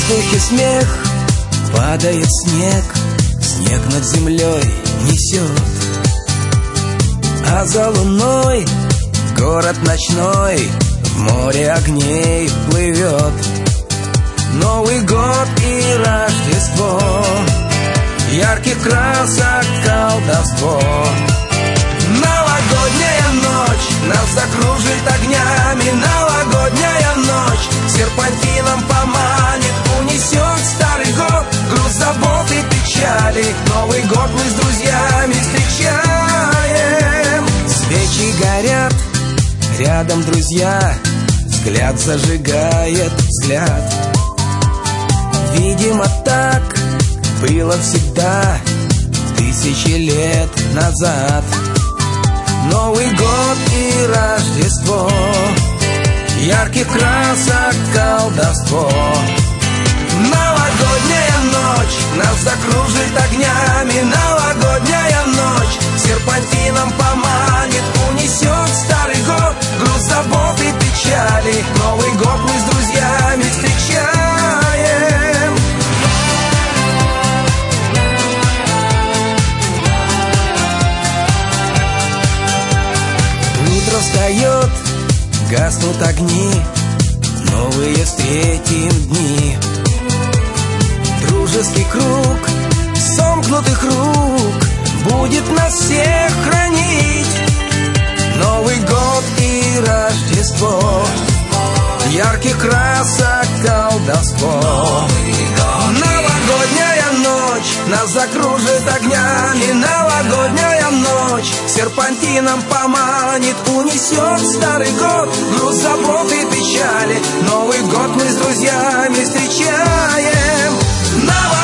воздухе смех, падает снег, снег над землей несет. А за луной город ночной в море огней плывет. Новый год и Рождество, ярких красок колдовство. Новогодняя ночь нас закружит огнями, новогодняя ночь серпантином поманит, унесет старый год, груз забот и печали. Новый год мы с друзьями встречаем. Свечи горят, рядом друзья, взгляд зажигает взгляд. Видимо, так было всегда, тысячи лет назад. Новый год и Рождество, ярких красок колдовство. Новогодняя ночь нас закружит огнями, новогодняя ночь серпантином поманит, унесет старый год, груз забот и печали. Новый год мы с друзьями встречаем. Утро встает, гаснут огни, новые встретим дни. Дружеский круг сомкнутых рук будет нас всех хранить. Новый год и Рождество, ярких красок колдовство. Новогодняя ночь нас закружит огнями, новогодняя ночь серпантином поманит, унесет старый год, груз забот и печали. Новый год мы с друзьями встречаем.